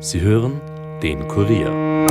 Sie hören den Kurier.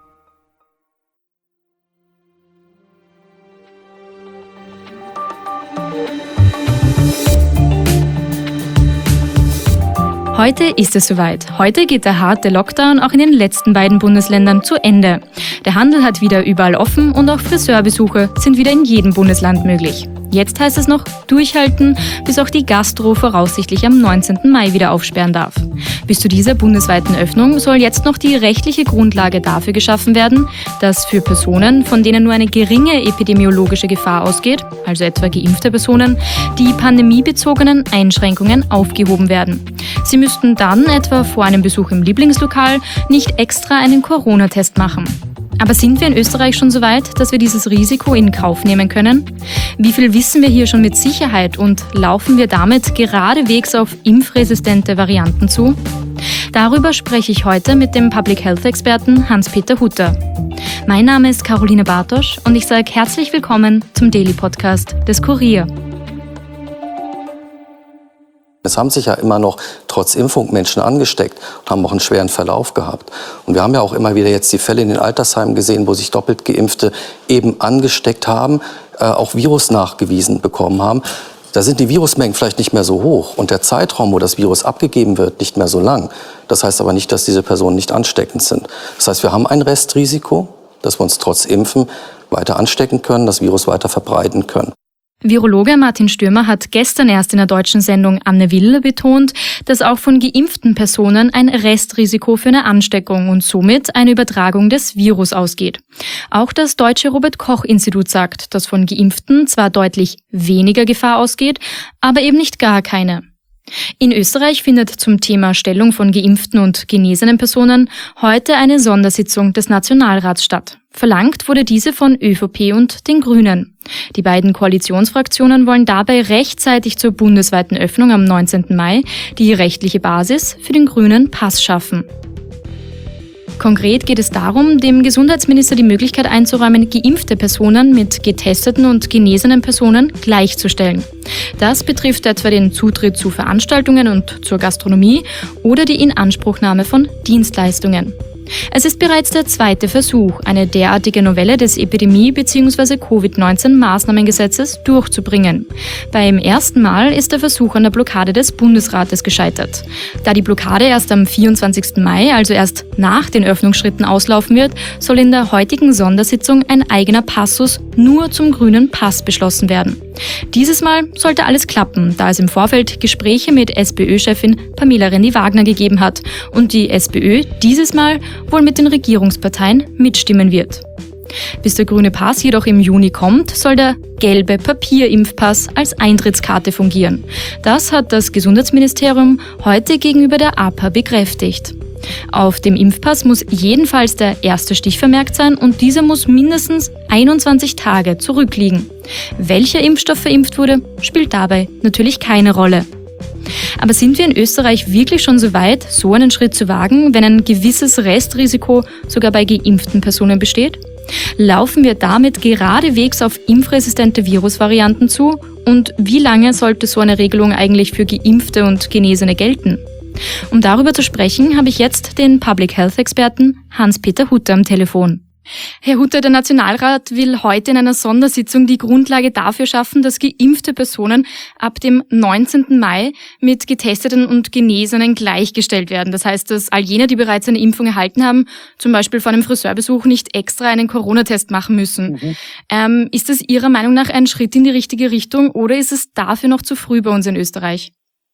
Heute ist es soweit. Heute geht der harte Lockdown auch in den letzten beiden Bundesländern zu Ende. Der Handel hat wieder überall offen und auch Friseurbesuche sind wieder in jedem Bundesland möglich. Jetzt heißt es noch durchhalten, bis auch die Gastro voraussichtlich am 19. Mai wieder aufsperren darf. Bis zu dieser bundesweiten Öffnung soll jetzt noch die rechtliche Grundlage dafür geschaffen werden, dass für Personen, von denen nur eine geringe epidemiologische Gefahr ausgeht, also etwa geimpfte Personen, die pandemiebezogenen Einschränkungen aufgehoben werden. Sie müssten dann etwa vor einem Besuch im Lieblingslokal nicht extra einen Corona-Test machen. Aber sind wir in Österreich schon so weit, dass wir dieses Risiko in Kauf nehmen können? Wie viel wissen wir hier schon mit Sicherheit und laufen wir damit geradewegs auf impfresistente Varianten zu? Darüber spreche ich heute mit dem Public Health Experten Hans-Peter Hutter. Mein Name ist Caroline Bartosch und ich sage herzlich willkommen zum Daily Podcast des Kurier. Es haben sich ja immer noch trotz Impfung Menschen angesteckt und haben auch einen schweren Verlauf gehabt. Und wir haben ja auch immer wieder jetzt die Fälle in den Altersheimen gesehen, wo sich doppelt Geimpfte eben angesteckt haben, auch Virus nachgewiesen bekommen haben. Da sind die Virusmengen vielleicht nicht mehr so hoch und der Zeitraum, wo das Virus abgegeben wird, nicht mehr so lang. Das heißt aber nicht, dass diese Personen nicht ansteckend sind. Das heißt, wir haben ein Restrisiko, dass wir uns trotz Impfen weiter anstecken können, das Virus weiter verbreiten können. Virologe Martin Stürmer hat gestern erst in der deutschen Sendung Anne Will betont, dass auch von geimpften Personen ein Restrisiko für eine Ansteckung und somit eine Übertragung des Virus ausgeht. Auch das Deutsche Robert-Koch-Institut sagt, dass von Geimpften zwar deutlich weniger Gefahr ausgeht, aber eben nicht gar keine. In Österreich findet zum Thema Stellung von geimpften und genesenen Personen heute eine Sondersitzung des Nationalrats statt. Verlangt wurde diese von ÖVP und den Grünen. Die beiden Koalitionsfraktionen wollen dabei rechtzeitig zur bundesweiten Öffnung am 19. Mai die rechtliche Basis für den grünen Pass schaffen. Konkret geht es darum, dem Gesundheitsminister die Möglichkeit einzuräumen, geimpfte Personen mit getesteten und genesenen Personen gleichzustellen. Das betrifft etwa den Zutritt zu Veranstaltungen und zur Gastronomie oder die Inanspruchnahme von Dienstleistungen. Es ist bereits der zweite Versuch, eine derartige Novelle des Epidemie- bzw. Covid-19-Maßnahmengesetzes durchzubringen. Beim ersten Mal ist der Versuch an der Blockade des Bundesrates gescheitert. Da die Blockade erst am 24. Mai, also erst nach den Öffnungsschritten auslaufen wird, soll in der heutigen Sondersitzung ein eigener Passus nur zum grünen Pass beschlossen werden. Dieses Mal sollte alles klappen, da es im Vorfeld Gespräche mit SPÖ-Chefin Pamela Rendi-Wagner gegeben hat und die SPÖ dieses Mal wohl mit den Regierungsparteien mitstimmen wird. Bis der grüne Pass jedoch im Juni kommt, soll der gelbe Papierimpfpass als Eintrittskarte fungieren. Das hat das Gesundheitsministerium heute gegenüber der APA bekräftigt. Auf dem Impfpass muss jedenfalls der erste Stich vermerkt sein und dieser muss mindestens 21 Tage zurückliegen. Welcher Impfstoff verimpft wurde, spielt dabei natürlich keine Rolle. Aber sind wir in Österreich wirklich schon so weit, so einen Schritt zu wagen, wenn ein gewisses Restrisiko sogar bei geimpften Personen besteht? Laufen wir damit geradewegs auf impfresistente Virusvarianten zu? Und wie lange sollte so eine Regelung eigentlich für Geimpfte und Genesene gelten? Um darüber zu sprechen, habe ich jetzt den Public Health Experten Hans-Peter Hutter am Telefon. Herr Hutter, der Nationalrat will heute in einer Sondersitzung die Grundlage dafür schaffen, dass geimpfte Personen ab dem 19. Mai mit Getesteten und Genesenen gleichgestellt werden. Das heißt, dass all jene, die bereits eine Impfung erhalten haben, zum Beispiel vor einem Friseurbesuch, nicht extra einen Corona-Test machen müssen. Ist das Ihrer Meinung nach ein Schritt in die richtige Richtung oder ist es dafür noch zu früh bei uns in Österreich?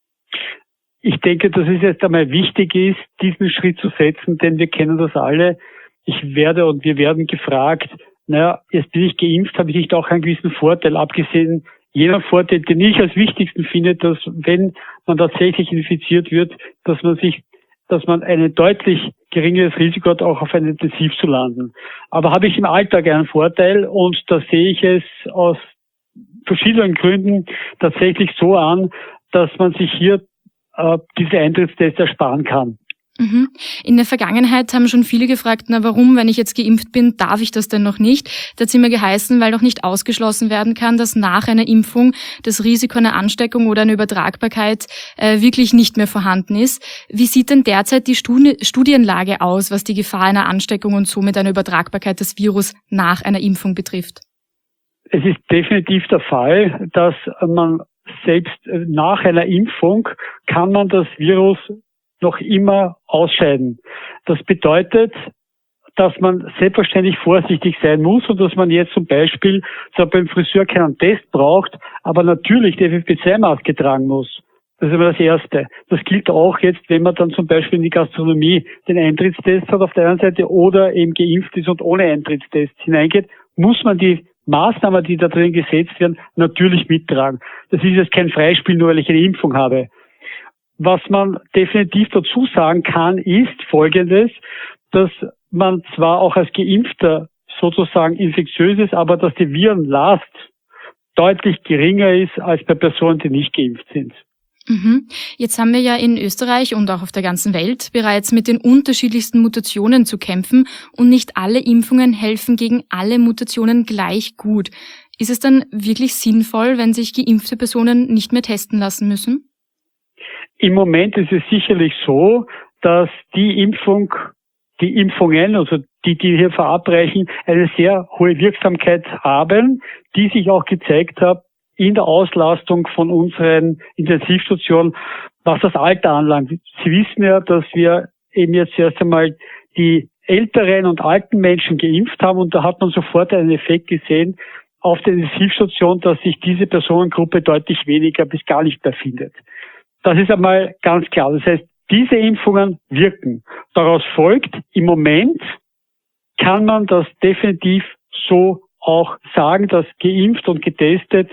Ich denke, dass es jetzt einmal wichtig ist, diesen Schritt zu setzen, denn wir kennen das alle. Wir werden gefragt, jetzt bin ich geimpft, habe ich nicht auch einen gewissen Vorteil, abgesehen jener Vorteil, den ich als wichtigsten finde, dass wenn man tatsächlich infiziert wird, dass man ein deutlich geringeres Risiko hat, auch auf ein Intensiv zu landen. Aber habe ich im Alltag einen Vorteil und da sehe ich es aus verschiedenen Gründen tatsächlich so an, dass man sich hier diese Eintrittstests ersparen kann. In der Vergangenheit haben schon viele gefragt, na warum, wenn ich jetzt geimpft bin, darf ich das denn noch nicht? Da hat es immer geheißen, weil noch nicht ausgeschlossen werden kann, dass nach einer Impfung das Risiko einer Ansteckung oder einer Übertragbarkeit wirklich nicht mehr vorhanden ist. Wie sieht denn derzeit die Studienlage aus, was die Gefahr einer Ansteckung und somit einer Übertragbarkeit des Virus nach einer Impfung betrifft? Es ist definitiv der Fall, dass man selbst nach einer Impfung kann man das Virus noch immer ausscheiden. Das bedeutet, dass man selbstverständlich vorsichtig sein muss und dass man jetzt zum Beispiel beim Friseur keinen Test braucht, aber natürlich die FFP2-Maske tragen muss. Das ist immer das Erste. Das gilt auch jetzt, wenn man dann zum Beispiel in die Gastronomie den Eintrittstest hat auf der einen Seite oder eben geimpft ist und ohne Eintrittstest hineingeht, muss man die Maßnahmen, die da drin gesetzt werden, natürlich mittragen. Das ist jetzt kein Freispiel, nur weil ich eine Impfung habe. Was man definitiv dazu sagen kann, ist Folgendes, dass man zwar auch als Geimpfter sozusagen infektiös ist, aber dass die Virenlast deutlich geringer ist als bei Personen, die nicht geimpft sind. Jetzt haben wir ja in Österreich und auch auf der ganzen Welt bereits mit den unterschiedlichsten Mutationen zu kämpfen und nicht alle Impfungen helfen gegen alle Mutationen gleich gut. Ist es dann wirklich sinnvoll, wenn sich geimpfte Personen nicht mehr testen lassen müssen? Im Moment ist es sicherlich so, dass die Impfungen, also die hier verabreichen, eine sehr hohe Wirksamkeit haben, die sich auch gezeigt hat in der Auslastung von unseren Intensivstationen, was das Alter anlangt. Sie wissen ja, dass wir eben jetzt erst einmal die älteren und alten Menschen geimpft haben und da hat man sofort einen Effekt gesehen auf der Intensivstation, dass sich diese Personengruppe deutlich weniger bis gar nicht mehr findet. Das ist einmal ganz klar. Das heißt, diese Impfungen wirken. Daraus folgt, im Moment kann man das definitiv so auch sagen, dass geimpft und getestet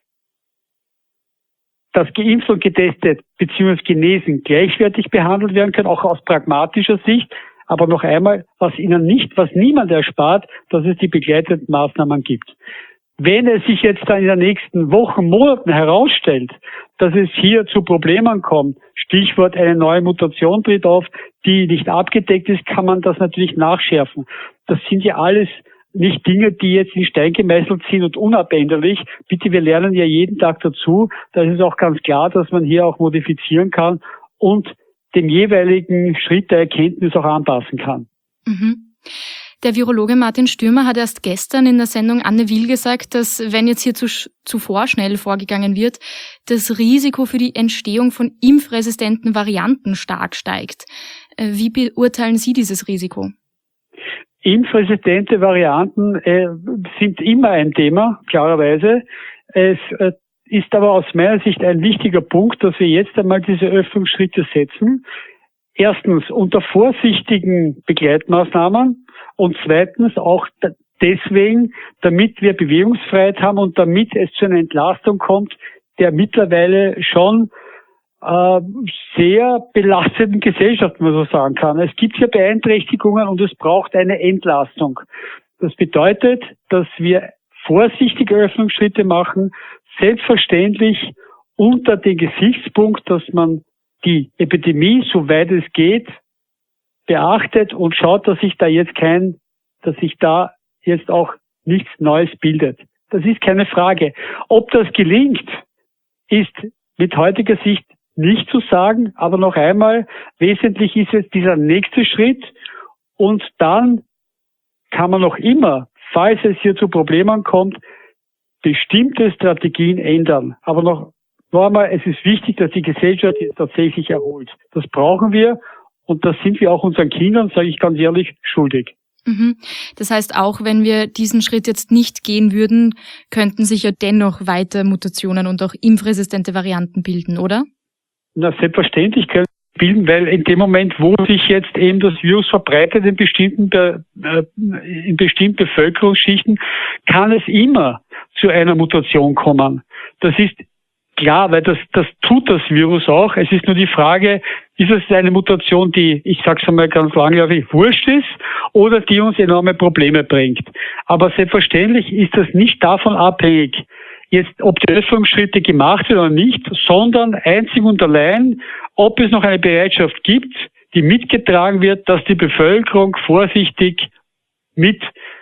bzw. genesen gleichwertig behandelt werden können, auch aus pragmatischer Sicht. Aber noch einmal, was niemand erspart, dass es die begleitenden Maßnahmen gibt. Wenn es sich jetzt dann in den nächsten Wochen, Monaten herausstellt, dass es hier zu Problemen kommt, Stichwort eine neue Mutation tritt auf, die nicht abgedeckt ist, kann man das natürlich nachschärfen. Das sind ja alles nicht Dinge, die jetzt in Stein gemeißelt sind und unabänderlich. Bitte, wir lernen ja jeden Tag dazu. Da ist es auch ganz klar, dass man hier auch modifizieren kann und dem jeweiligen Schritt der Erkenntnis auch anpassen kann. Der Virologe Martin Stürmer hat erst gestern in der Sendung Anne Will gesagt, dass wenn jetzt hier zuvor schnell vorgegangen wird, das Risiko für die Entstehung von impfresistenten Varianten stark steigt. Wie beurteilen Sie dieses Risiko? Impfresistente Varianten sind immer ein Thema, klarerweise. Es ist aber aus meiner Sicht ein wichtiger Punkt, dass wir jetzt einmal diese Öffnungsschritte setzen. Erstens unter vorsichtigen Begleitmaßnahmen und zweitens auch deswegen, damit wir Bewegungsfreiheit haben und damit es zu einer Entlastung kommt, der mittlerweile schon sehr belasteten Gesellschaft, man so sagen kann. Es gibt hier Beeinträchtigungen und es braucht eine Entlastung. Das bedeutet, dass wir vorsichtige Öffnungsschritte machen, selbstverständlich unter dem Gesichtspunkt, dass man die Epidemie, soweit es geht, beachtet und schaut, dass sich da jetzt auch nichts Neues bildet. Das ist keine Frage. Ob das gelingt, ist mit heutiger Sicht nicht zu sagen, aber noch einmal, wesentlich ist es dieser nächste Schritt und dann kann man noch immer, falls es hier zu Problemen kommt, bestimmte Strategien ändern. Aber noch einmal, es ist wichtig, dass die Gesellschaft jetzt tatsächlich erholt. Das brauchen wir und das sind wir auch unseren Kindern, sage ich ganz ehrlich, schuldig. Das heißt, auch wenn wir diesen Schritt jetzt nicht gehen würden, könnten sich ja dennoch weiter Mutationen und auch impfresistente Varianten bilden, oder? Na, selbstverständlich können sie bilden, weil in dem Moment, wo sich jetzt eben das Virus verbreitet in bestimmten Bevölkerungsschichten, kann es immer zu einer Mutation kommen. Das ist klar, weil das tut das Virus auch. Es ist nur die Frage, ist es eine Mutation, die, ich sage es einmal ganz langläufig, wurscht ist oder die uns enorme Probleme bringt. Aber selbstverständlich ist das nicht davon abhängig, jetzt ob die Öffnungsschritte gemacht werden oder nicht, sondern einzig und allein, ob es noch eine Bereitschaft gibt, die mitgetragen wird, dass die Bevölkerung vorsichtig mit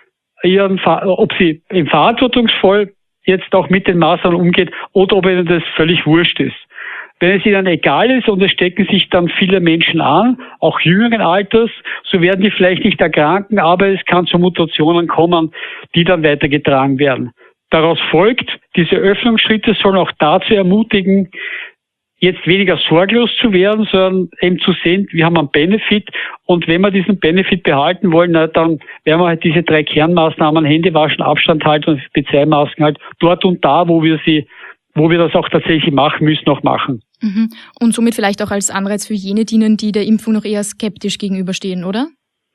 ob sie verantwortungsvoll jetzt auch mit den Maßnahmen umgeht oder ob ihnen das völlig wurscht ist. Wenn es ihnen egal ist und es stecken sich dann viele Menschen an, auch jüngeren Alters, so werden die vielleicht nicht erkranken, aber es kann zu Mutationen kommen, die dann weitergetragen werden. Daraus folgt, diese Öffnungsschritte sollen auch dazu ermutigen, jetzt weniger sorglos zu werden, sondern eben zu sehen, wir haben einen Benefit und wenn wir diesen Benefit behalten wollen, dann werden wir halt diese 3 Kernmaßnahmen, Hände waschen, Abstand halten und FP2-Masken halt dort und da, wo wir das auch tatsächlich machen müssen, auch machen. Mhm. Und somit vielleicht auch als Anreiz für jene dienen, die der Impfung noch eher skeptisch gegenüberstehen, oder?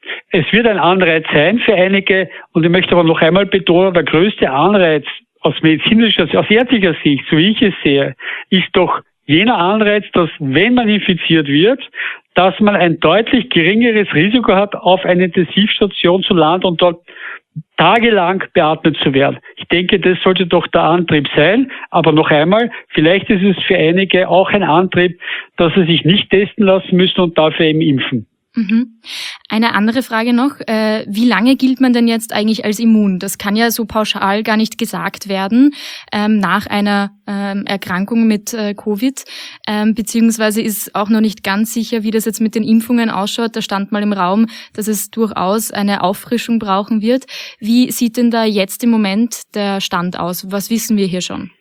Es wird ein Anreiz sein für einige und ich möchte aber noch einmal betonen, der größte Anreiz aus medizinischer, aus ärztlicher Sicht, so wie ich es sehe, ist doch jener Anreiz, dass wenn man infiziert wird, dass man ein deutlich geringeres Risiko hat, auf eine Intensivstation zu landen und dort tagelang beatmet zu werden. Ich denke, das sollte doch der Antrieb sein. Aber noch einmal, vielleicht ist es für einige auch ein Antrieb, dass sie sich nicht testen lassen müssen und dafür eben impfen. Mhm. Eine andere Frage noch, wie lange gilt man denn jetzt eigentlich als immun? Das kann ja so pauschal gar nicht gesagt werden nach einer Erkrankung mit Covid, beziehungsweise ist auch noch nicht ganz sicher, wie das jetzt mit den Impfungen ausschaut. Da stand mal im Raum, dass es durchaus eine Auffrischung brauchen wird. Wie sieht denn da jetzt im Moment der Stand aus? Was wissen wir hier schon?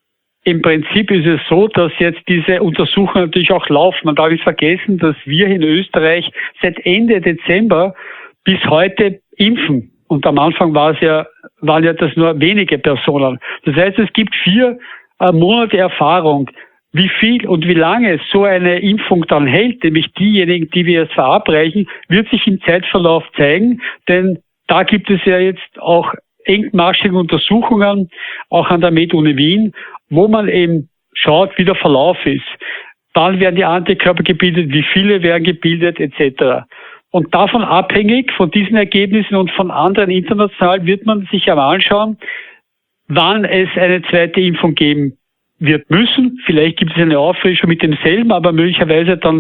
Im Prinzip ist es so, dass jetzt diese Untersuchungen natürlich auch laufen. Man darf nicht vergessen, dass wir in Österreich seit Ende Dezember bis heute impfen. Und am Anfang waren ja das nur wenige Personen. Das heißt, es gibt 4 Monate Erfahrung, wie viel und wie lange so eine Impfung dann hält, nämlich diejenigen, die wir jetzt verabreichen, wird sich im Zeitverlauf zeigen. Denn da gibt es ja jetzt auch engmaschige Untersuchungen, auch an der Med-Uni Wien, wo man eben schaut, wie der Verlauf ist. Wann werden die Antikörper gebildet, wie viele werden gebildet, etc. Und davon abhängig, von diesen Ergebnissen und von anderen international, wird man sich einmal anschauen, wann es eine zweite Impfung geben wird müssen. Vielleicht gibt es eine Auffrischung mit demselben, aber möglicherweise dann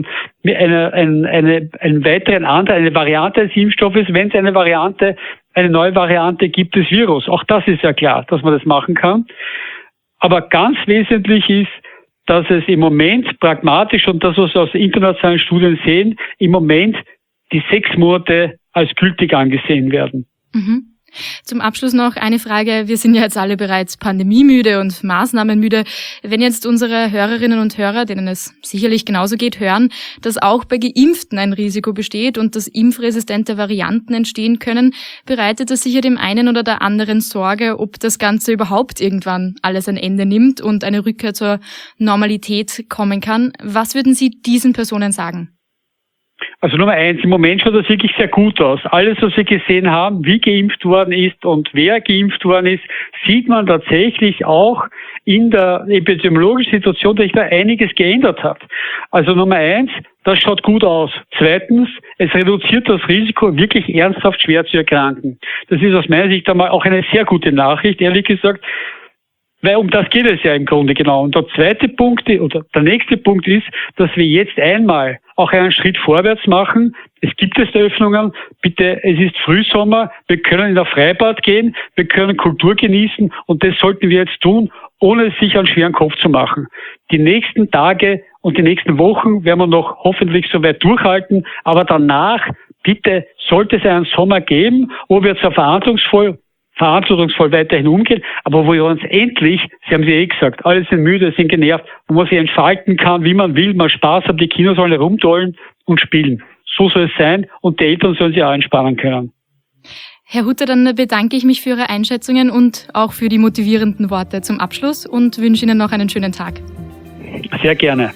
eine Variante des Impfstoffes, wenn es eine neue Variante gibt des Virus. Auch das ist ja klar, dass man das machen kann. Aber ganz wesentlich ist, dass es im Moment pragmatisch und das, was wir aus internationalen Studien sehen, im Moment die 6 Monate als gültig angesehen werden. Mhm. Zum Abschluss noch eine Frage. Wir sind ja jetzt alle bereits pandemiemüde und maßnahmenmüde. Wenn jetzt unsere Hörerinnen und Hörer, denen es sicherlich genauso geht, hören, dass auch bei Geimpften ein Risiko besteht und dass impfresistente Varianten entstehen können, bereitet das sicher dem einen oder der anderen Sorge, ob das Ganze überhaupt irgendwann alles ein Ende nimmt und eine Rückkehr zur Normalität kommen kann. Was würden Sie diesen Personen sagen? Also Nummer 1, im Moment schaut das wirklich sehr gut aus. Alles, was wir gesehen haben, wie geimpft worden ist und wer geimpft worden ist, sieht man tatsächlich auch in der epidemiologischen Situation, dass sich da einiges geändert hat. Also Nummer 1, das schaut gut aus. 2, es reduziert das Risiko, wirklich ernsthaft schwer zu erkranken. Das ist aus meiner Sicht einmal auch eine sehr gute Nachricht, ehrlich gesagt. Weil um das geht es ja im Grunde genau. Und der nächste Punkt ist, dass wir jetzt einmal auch einen Schritt vorwärts machen. Es gibt jetzt Öffnungen. Bitte, es ist Frühsommer. Wir können in der Freibad gehen. Wir können Kultur genießen. Und das sollten wir jetzt tun, ohne sich einen schweren Kopf zu machen. Die nächsten Tage und die nächsten Wochen werden wir noch hoffentlich so weit durchhalten. Aber danach, bitte, sollte es einen Sommer geben, wo wir zwar verantwortungsvoll weiterhin umgehen, aber wo wir uns endlich, Sie haben es ja gesagt, alle sind müde, sind genervt, wo man sich entfalten kann, wie man will, man Spaß hat, die Kinder sollen herumtollen und spielen. So soll es sein und die Eltern sollen sich auch entspannen können. Herr Hutter, dann bedanke ich mich für Ihre Einschätzungen und auch für die motivierenden Worte zum Abschluss und wünsche Ihnen noch einen schönen Tag. Sehr gerne.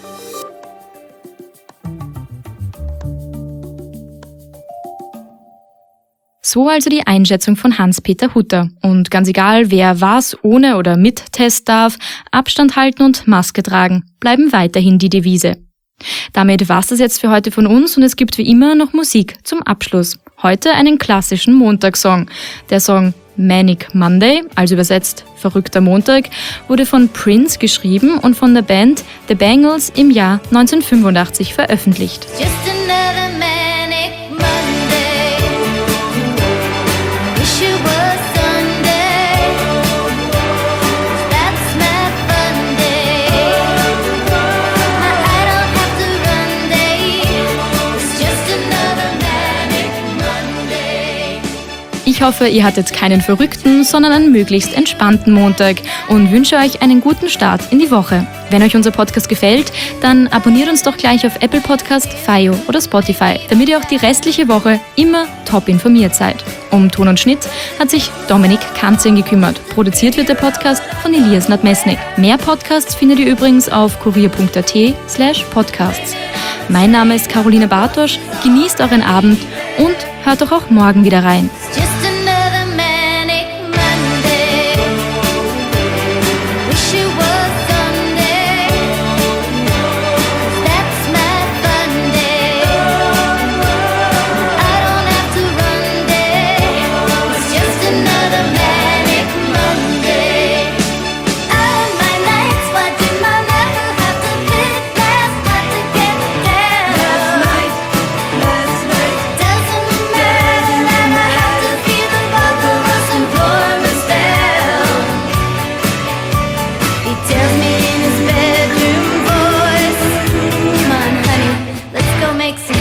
So also die Einschätzung von Hans-Peter Hutter. Und ganz egal, wer was ohne oder mit Test darf, Abstand halten und Maske tragen, bleiben weiterhin die Devise. Damit war's das jetzt für heute von uns und es gibt wie immer noch Musik zum Abschluss. Heute einen klassischen Montagssong. Der Song Manic Monday, also übersetzt Verrückter Montag, wurde von Prince geschrieben und von der Band The Bangles im Jahr 1985 veröffentlicht. Just Ich hoffe, ihr hattet keinen verrückten, sondern einen möglichst entspannten Montag und wünsche euch einen guten Start in die Woche. Wenn euch unser Podcast gefällt, dann abonniert uns doch gleich auf Apple Podcast, FYO oder Spotify, damit ihr auch die restliche Woche immer top informiert seid. Um Ton und Schnitt hat sich Dominik Kanzin gekümmert. Produziert wird der Podcast von Elias Nadmesnik. Mehr Podcasts findet ihr übrigens auf kurier.at/podcasts. Mein Name ist Caroline Bartosch, genießt euren Abend und hört doch auch morgen wieder rein. Makes